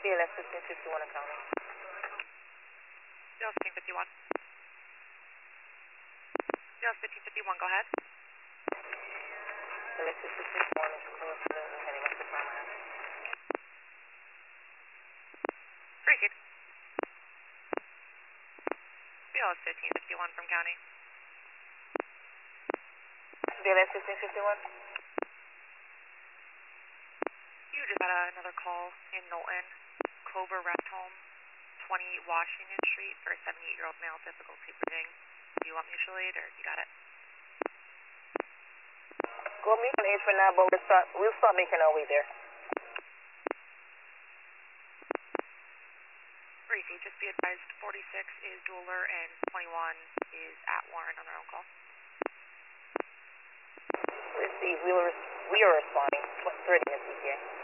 BLS 1551 in County. BLS 1551. BLS 1551, go ahead. BLS 1551 is close to Newton, heading up to Promenade. Appreciate. BLS 1551 from County. BLS 1551? You just got another call in Knowlton. Clover Rest Home, 20 Washington Street for a 78-year-old male, difficulty breathing. Do you want mutual aid or you got it? Go mutual aid for now, but we'll start making our way there. Briefly, just be advised 46 is Dueler and 21 is at Warren on their own call. Receive, we are responding. 30 minutes ETA.